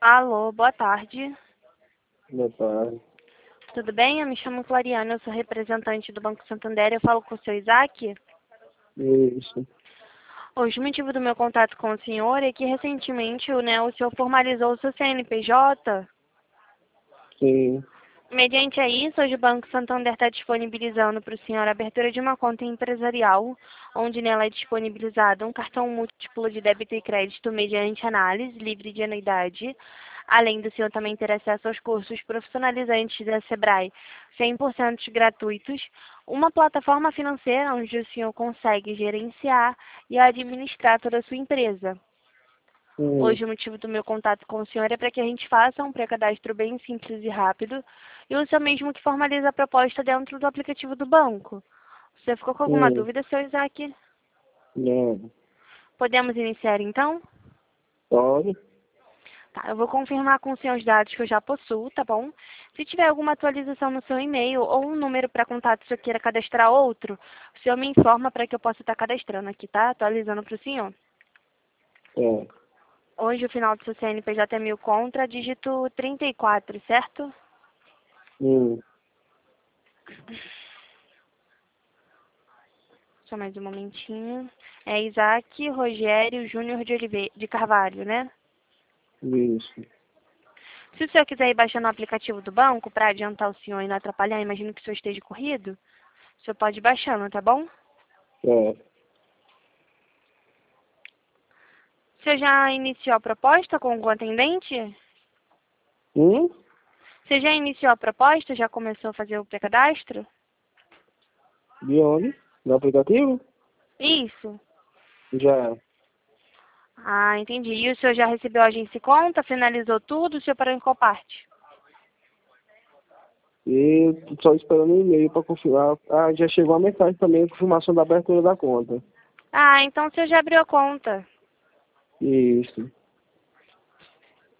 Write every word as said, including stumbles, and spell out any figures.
Alô, boa tarde. Boa tarde. Tudo bem? Eu me chamo Clariana, eu sou representante do Banco Santander. Eu falo com o seu Isaac. Isso. Hoje, o motivo do meu contato com o senhor é que recentemente né, o senhor formalizou o seu C N P J. Sim. Mediante a isso, hoje o Banco Santander está disponibilizando para o senhor a abertura de uma conta empresarial, onde nela é disponibilizado um cartão múltiplo de débito e crédito mediante análise livre de anuidade. Além do senhor também ter acesso aos cursos profissionalizantes da Sebrae, cem por cento gratuitos, uma plataforma financeira onde o senhor consegue gerenciar e administrar toda a sua empresa. Hum. Hoje o motivo do meu contato com o senhor é para que a gente faça um pré-cadastro bem simples e rápido e o senhor mesmo que formaliza a proposta dentro do aplicativo do banco. Você ficou com alguma Hum. dúvida, seu Isaac? Não. Podemos iniciar então? Pode? Tá, eu vou confirmar com o senhor os dados que eu já possuo, tá bom? Se tiver alguma atualização no seu e-mail ou um número para contato se eu queira cadastrar outro, o senhor me informa para que eu possa estar cadastrando aqui, tá? Atualizando para o senhor. É. Hoje o final do seu C N P J é mil contra, dígito trinta e quatro, certo? Hum. Só mais um momentinho. É Isaac Rogério Júnior de, Olive... de Carvalho, né? Isso. Se o senhor quiser ir baixando o aplicativo do banco para adiantar o senhor e não atrapalhar, imagino que o senhor esteja corrido, o senhor pode ir baixando, tá bom? É. O senhor já iniciou a proposta com o atendente? Hum? Você já iniciou a proposta? Já começou a fazer o pré-cadastro? De onde? No aplicativo? Isso. Já. Ah, entendi. E o senhor já recebeu a agência e conta? Finalizou tudo? O senhor parou em qual parte? E tô só esperando um e-mail para confirmar. Ah, já chegou a mensagem também, a confirmação da abertura da conta. Ah, então o senhor já abriu a conta. Isso.